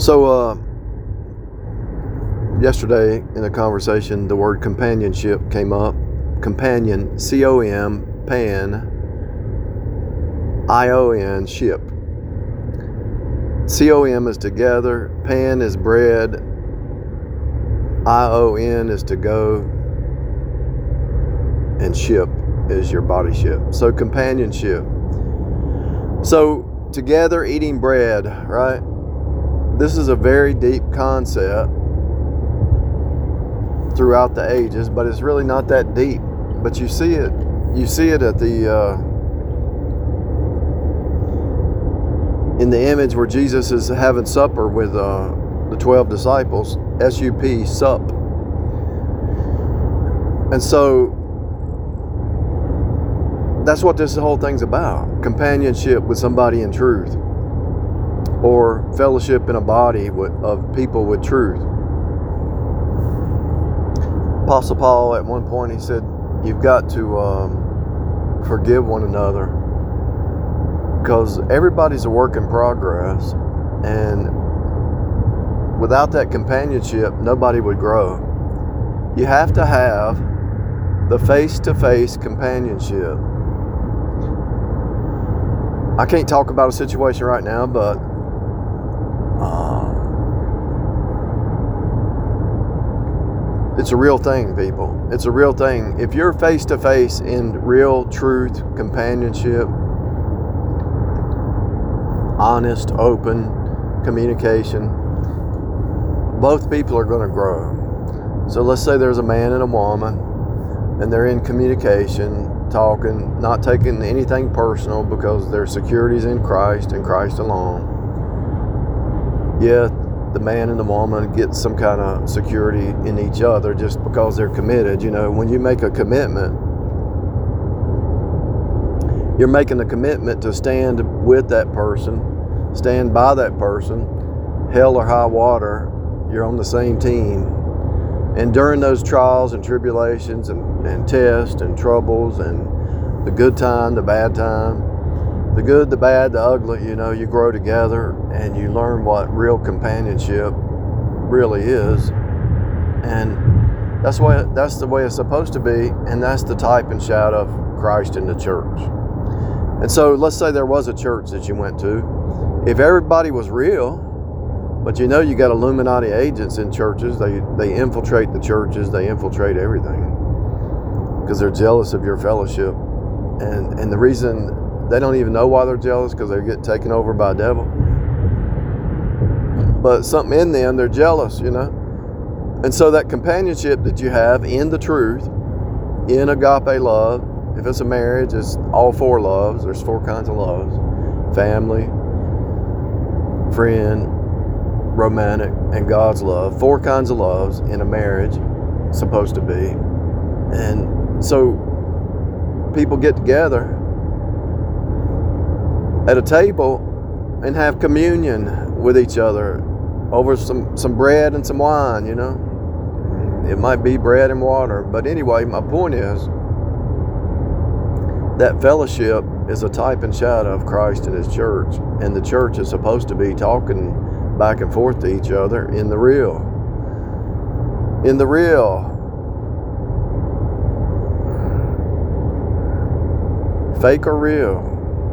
So, yesterday in a conversation, the word companionship came up. Companion, C-O-M, pan, I-O-N, ship. C-O-M is together, pan is bread, I-O-N is to go, and ship is your body ship. So companionship. So together eating bread, right? This is a very deep concept throughout the ages, but it's really not that deep. But you see it at the in the image where Jesus is having supper with the 12 disciples, S-U-P, sup. And so that's what this whole thing's about. Companionship with somebody in truth, or fellowship in a body of people with truth. Apostle Paul, at one point, he said, you've got to forgive one another, because everybody's a work in progress, and without that companionship, nobody would grow. You have to have the face-to-face companionship. I can't talk about a situation right now, but it's a real thing, people. It's a real thing. If you're face-to-face in real truth, companionship, honest, open communication, both people are going to grow. So let's say there's a man and a woman, and they're in communication, talking, not taking anything personal, because their security's in Christ and Christ alone. Yeah, the man and the woman get some kind of security in each other just because they're committed. You know, when you make a commitment, you're making a commitment to stand with that person, stand by that person, hell or high water, you're on the same team. And during those trials and tribulations and tests and troubles and the good time, the bad time, the good, the bad, the ugly, you know, you grow together and you learn what real companionship really is. And that's the way it's supposed to be, and that's the type and shadow of Christ in the church. And so let's say there was a church that you went to. If everybody was real, but you know you got Illuminati agents in churches, they infiltrate the churches, they infiltrate everything, because they're jealous of your fellowship. And the reason they don't even know why they're jealous, because they get taken over by a devil. But something in them, they're jealous, you know. And so that companionship that you have in the truth, in agape love, if it's a marriage, it's all four loves. There's four kinds of loves: family, friend, romantic, and God's love. Four kinds of loves in a marriage, supposed to be. And so people get together at a table and have communion with each other over some bread and some wine, you know. It might be bread and water, but anyway, my point is that fellowship is a type and shadow of Christ and His church, and the church is supposed to be talking back and forth to each other in the real. In the real. Fake or real?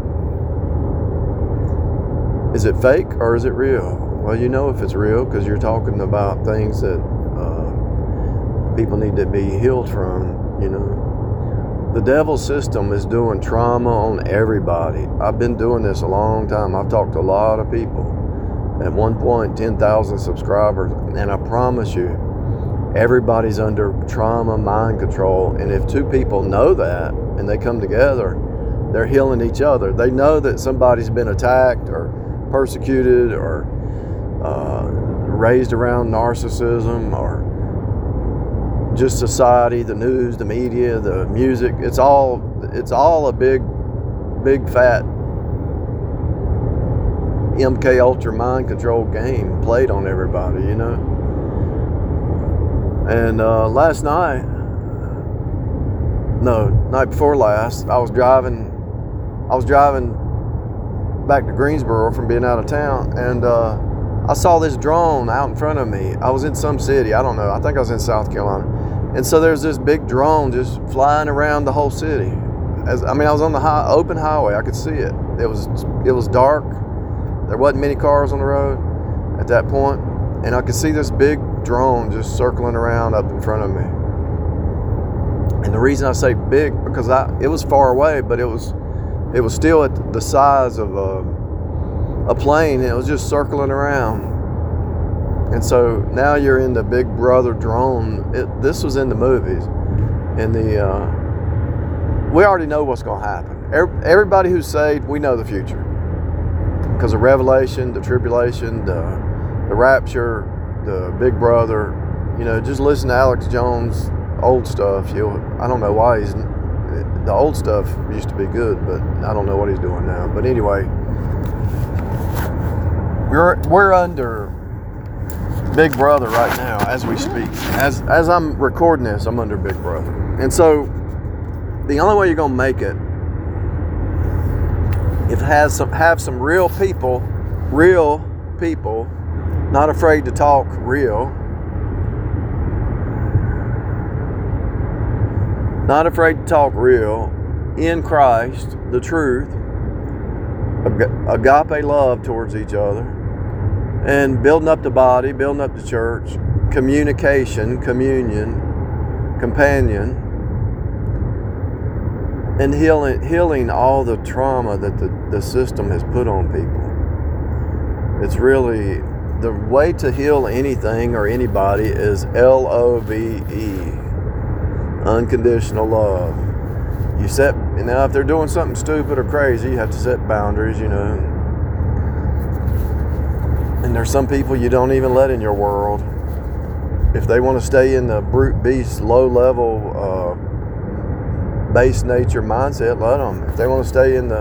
Is it fake or is it real? Well, you know if it's real, because you're talking about things that people need to be healed from, you know. The devil's system is doing trauma on everybody. I've been doing this a long time. I've talked to a lot of people. At one point, 10,000 subscribers. And I promise you, everybody's under trauma, mind control. And if two people know that and they come together, they're healing each other. They know that somebody's been attacked or persecuted or raised around narcissism, or just society, the news, the media, the music. It's all a big fat MK Ultra mind control game played on everybody, you know. And night before last, I was driving back to Greensboro from being out of town, and I saw this drone out in front of me. I was in some city, I don't know. I think I was in South Carolina. And so there's this big drone just flying around the whole city. I was on the open highway. I could see it. It was dark. There wasn't many cars on the road at that point, and I could see this big drone just circling around up in front of me. And the reason I say big, because it was far away, but it was still at the size of a plane, and it was just circling around. And so now you're in the Big Brother drone. This was in the movies, and we already know what's going to happen. Everybody who's saved, we know the future because of Revelation, the tribulation, the rapture, the Big Brother. Just listen to Alex Jones' old stuff. I don't know why the old stuff used to be good, but I don't know what he's doing now. But anyway, we're under Big Brother right now as we speak. As I'm recording this, I'm under Big Brother. And so the only way you're going to make it is have some real people, not afraid to talk real, not afraid to talk real in Christ, the truth, agape love towards each other, and building up the body, building up the church, communication, communion, companion, and healing all the trauma that the system has put on people. It's really, the way to heal anything or anybody is LOVE, unconditional love. Now if they're doing something stupid or crazy, you have to set boundaries, And there's some people you don't even let in your world. If they want to stay in the brute beast, low level, base nature mindset, let them. If they want to stay in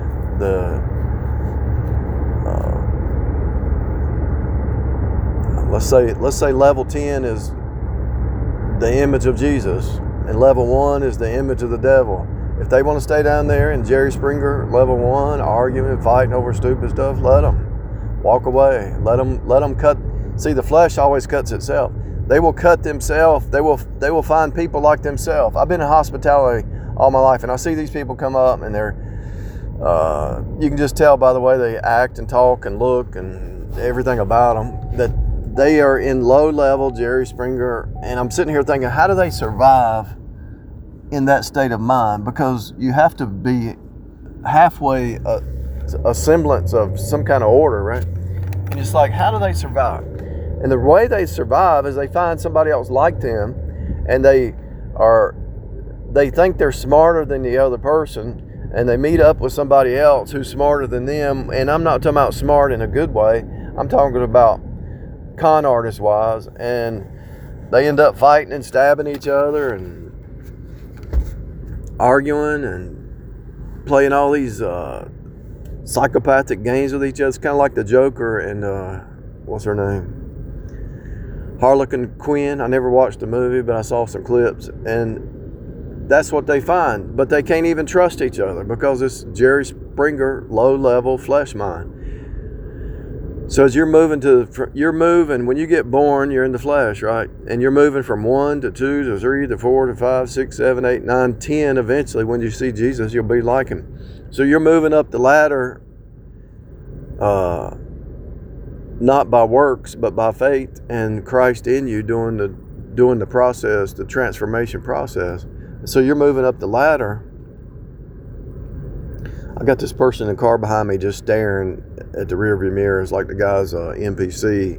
let's say level 10 is the image of Jesus, and level 1 is the image of the devil. If they want to stay down there in Jerry Springer level 1, arguing and fighting over stupid stuff, let them. Walk away. Let them cut. See, the flesh always cuts itself. They will cut themselves. They will find people like themselves. I've been in hospitality all my life, and I see these people come up, and they're you can just tell by the way they act and talk and look and everything about them that they are in low level Jerry Springer. And I'm sitting here thinking, how do they survive in that state of mind? Because you have to be halfway a semblance of some kind of order, right? And it's like, how do they survive? And the way they survive is they find somebody else like them, and they think they're smarter than the other person, and they meet up with somebody else who's smarter than them. And I'm not talking about smart in a good way. I'm talking about con artist wise, and they end up fighting and stabbing each other and arguing and playing all these psychopathic games with each other. It's kind of like the Joker and what's her name? Harlequin Quinn. I never watched the movie, but I saw some clips, and that's what they find. But they can't even trust each other because it's Jerry Springer low-level flesh mind. So as you're moving when you get born, you're in the flesh, right? And you're moving from 1 to 2 to 3 to 4 to 5, 6, 7, 8, 9, 10. Eventually, when you see Jesus, you'll be like him. So you're moving up the ladder, not by works, but by faith and Christ in you doing the process, the transformation process. So you're moving up the ladder. I got this person in the car behind me just staring at the rearview mirror. It's like the guy's NPC,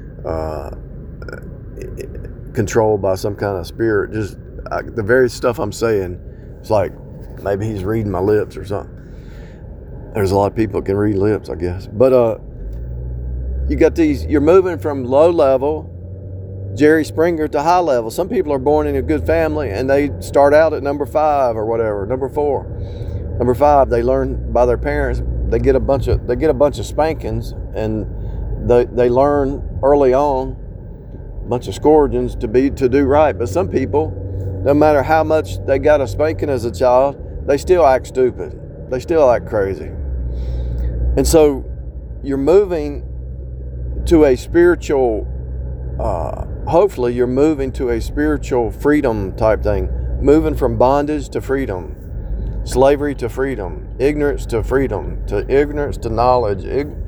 controlled by some kind of spirit. Just the very stuff I'm saying, it's like maybe he's reading my lips or something. There's a lot of people that can read lips, I guess. But you got these, you're moving from low level Jerry Springer to high level. Some people are born in a good family and they start out at number 5 or whatever, number 4. Number 5, they learn by their parents. They get a bunch of spankings, and they learn early on a bunch of scourgings to do right. But some people, no matter how much they got a spanking as a child, they still act stupid. They still act crazy. And so you're moving to a spiritual, hopefully you're moving to a spiritual freedom type thing, moving from bondage to freedom, slavery to freedom, ignorance to freedom, to ignorance to knowledge,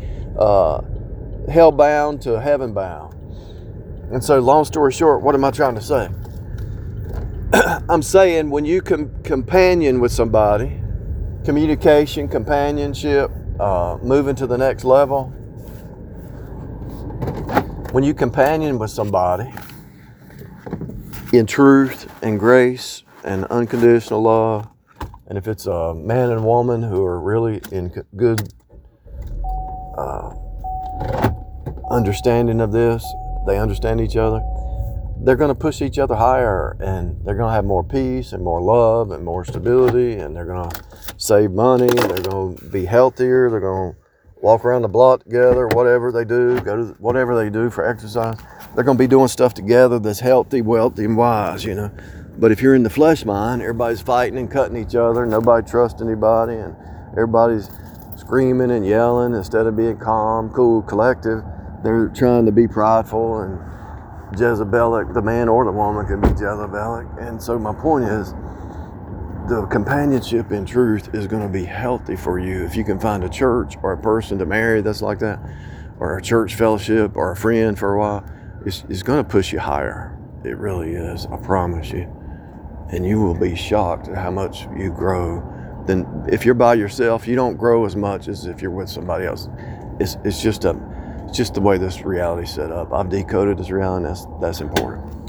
hell bound to heaven bound. And so, long story short, what am I trying to say? I'm saying when you companion with somebody, communication, companionship, moving to the next level, when you companion with somebody in truth and grace and unconditional love, and if it's a man and woman who are really in good understanding of this, they understand each other, they're going to push each other higher, and they're going to have more peace and more love and more stability, and they're going to save money, they're going to be healthier, they're going to walk around the block together, whatever they do, go to whatever they do for exercise. They're going to be doing stuff together that's healthy, wealthy, and wise, you know. But if you're in the flesh mind, everybody's fighting and cutting each other, nobody trusts anybody, and everybody's screaming and yelling instead of being calm, cool, collective. They're trying to be prideful and Jezebelic. The man or the woman can be Jezebelic. And so my point is, the companionship in truth is going to be healthy for you. If you can find a church or a person to marry that's like that, or a church fellowship or a friend for a while, it's going to push you higher. It really is, I promise you. And you will be shocked at how much you grow. Then if you're by yourself, you don't grow as much as if you're with somebody else. It's just the way this reality's set up. I've decoded this reality, and that's important.